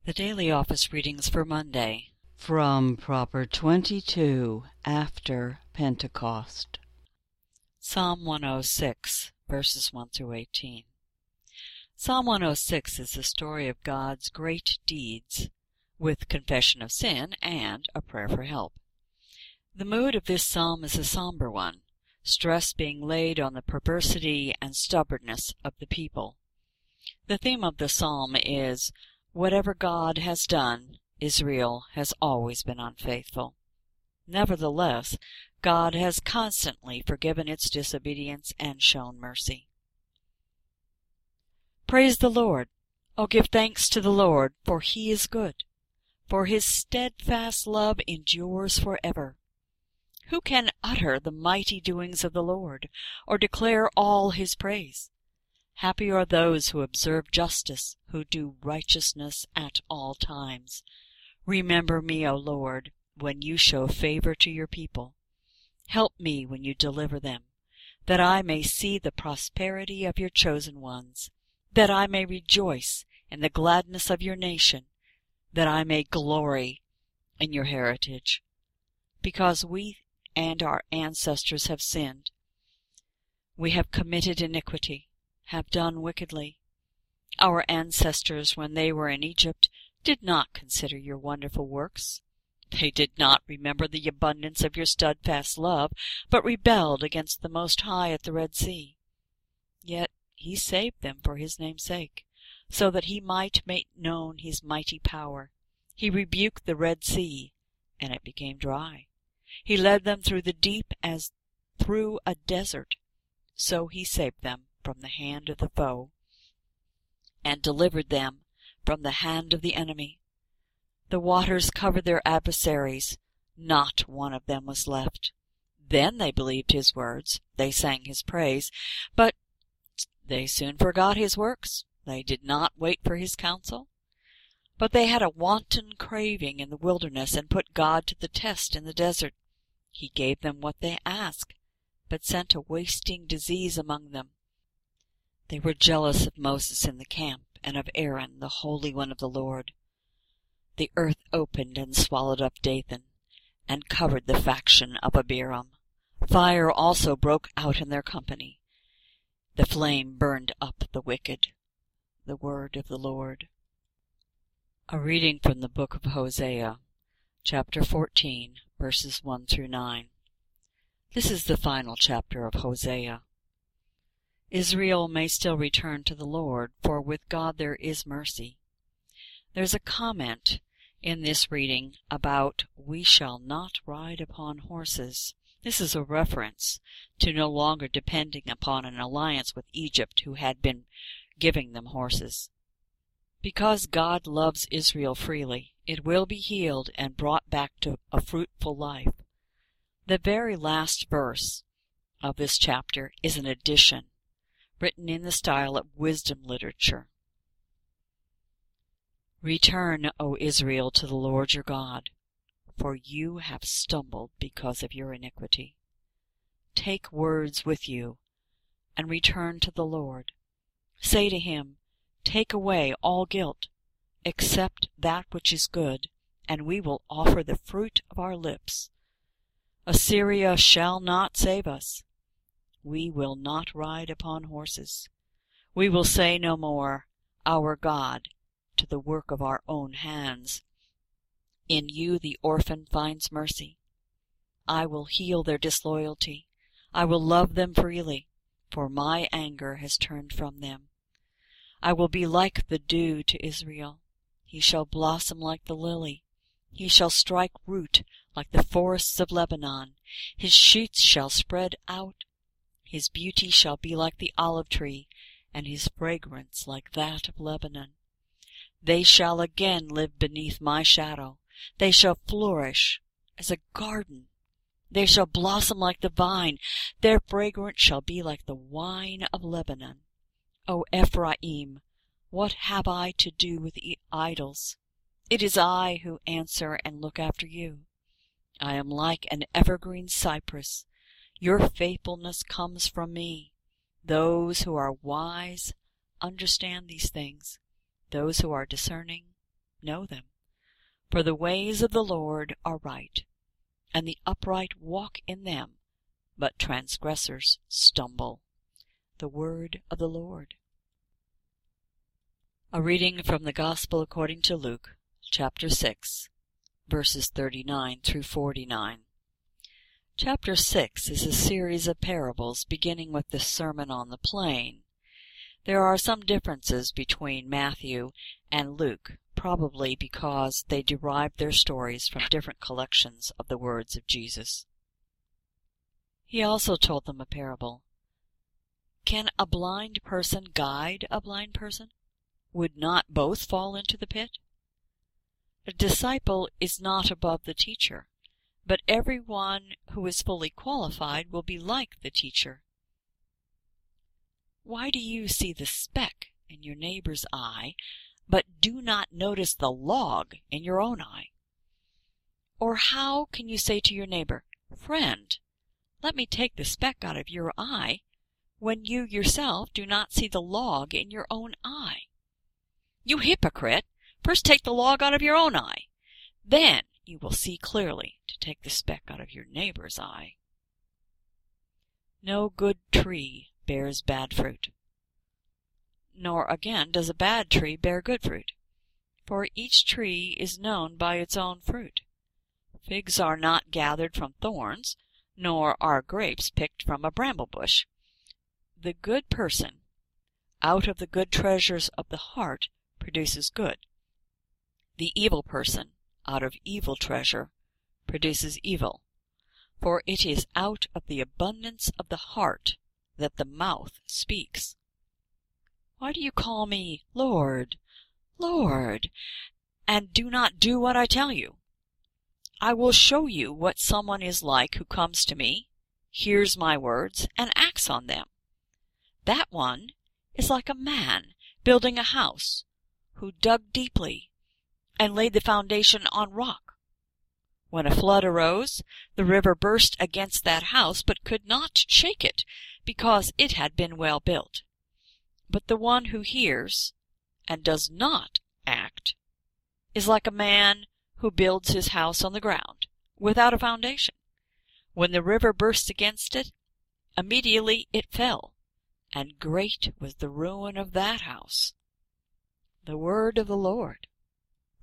The Daily Office Readings for Monday, from Proper 22 after Pentecost. Psalm 106, verses 1 through 18. Psalm 106 is the story of God's great deeds, with confession of sin and a prayer for help. The mood of this psalm is a somber one, stress being laid on the perversity and stubbornness of the people. The theme of the psalm is, whatever God has done, Israel has always been unfaithful. Nevertheless, God has constantly forgiven its disobedience and shown mercy. Praise the Lord! O give thanks to the Lord, for he is good, for his steadfast love endures forever. Who can utter the mighty doings of the Lord, or declare all his praise? Happy are those who observe justice, who do righteousness at all times. Remember me, O Lord, when you show favor to your people. Help me when you deliver them, that I may see the prosperity of your chosen ones, that I may rejoice in the gladness of your nation, that I may glory in your heritage. Because we and our ancestors have sinned, we have committed iniquity, have done wickedly. Our ancestors, when they were in Egypt, did not consider your wonderful works. They did not remember the abundance of your steadfast love, but rebelled against the Most High at the Red Sea. Yet he saved them for his name's sake, so that he might make known his mighty power. He rebuked the Red Sea, and it became dry. He led them through the deep as through a desert. So he saved them from the hand of the foe, and delivered them from the hand of the enemy. The waters covered their adversaries, not one of them was left. Then they believed his words, they sang his praise, but they soon forgot his works. They did not wait for his counsel. But they had a wanton craving in the wilderness, and put God to the test in the desert. He gave them what they asked, but sent a wasting disease among them. They were jealous of Moses in the camp, and of Aaron, the Holy One of the Lord. The earth opened and swallowed up Dathan, and covered the faction of Abiram. Fire also broke out in their company. The flame burned up the wicked. The word of the Lord. A reading from the book of Hosea, chapter 14, verses 1 through 9. This is the final chapter of Hosea. Israel may still return to the Lord, for with God there is mercy. There's a comment in this reading about we shall not ride upon horses. This is a reference to no longer depending upon an alliance with Egypt, who had been giving them horses. Because God loves Israel freely, it will be healed and brought back to a fruitful life. The very last verse of this chapter is an addition, written in the style of wisdom literature. Return, O Israel, to the Lord your God, for you have stumbled because of your iniquity. Take words with you, and return to the Lord. Say to him, take away all guilt, accept that which is good, and we will offer the fruit of our lips. Assyria shall not save us. We will not ride upon horses. We will say no more, our God, to the work of our own hands. In you the orphan finds mercy. I will heal their disloyalty. I will love them freely, for my anger has turned from them. I will be like the dew to Israel. He shall blossom like the lily. He shall strike root like the forests of Lebanon. His shoots shall spread out. His beauty shall be like the olive tree, and his fragrance like that of Lebanon. They shall again live beneath my shadow. They shall flourish as a garden. They shall blossom like the vine. Their fragrance shall be like the wine of Lebanon. O Ephraim, what have I to do with idols? It is I who answer and look after you. I am like an evergreen cypress. Your faithfulness comes from me. Those who are wise understand these things. Those who are discerning know them. For the ways of the Lord are right, and the upright walk in them, but transgressors stumble. The word of the Lord. A reading from the Gospel according to Luke, chapter 6, verses 39 through 49. Chapter 6 is a series of parables beginning with the Sermon on the Plain. There are some differences between Matthew and Luke, probably because they derived their stories from different collections of the words of Jesus. He also told them a parable. Can a blind person guide a blind person? Would not both fall into the pit? A disciple is not above the teacher, but everyone who is fully qualified will be like the teacher. Why do you see the speck in your neighbor's eye, but do not notice the log in your own eye? Or how can you say to your neighbor, "Friend, let me take the speck out of your eye," when you yourself do not see the log in your own eye? You hypocrite! First take the log out of your own eye. Then you will see clearly to take the speck out of your neighbor's eye. No good tree bears bad fruit, nor again does a bad tree bear good fruit, for each tree is known by its own fruit. Figs are not gathered from thorns, nor are grapes picked from a bramble bush. The good person, out of the good treasures of the heart, produces good. The evil person, out of evil treasure, produces evil. For it is out of the abundance of the heart that the mouth speaks. Why do you call me Lord, Lord, and do not do what I tell you? I will show you what someone is like who comes to me, hears my words, and acts on them. That one is like a man building a house, who dug deeply and laid the foundation on rock. When a flood arose, the river burst against that house, but could not shake it, because it had been well built. But the one who hears and does not act is like a man who builds his house on the ground, without a foundation. When the river burst against it, immediately it fell, and great was the ruin of that house. The word of the Lord.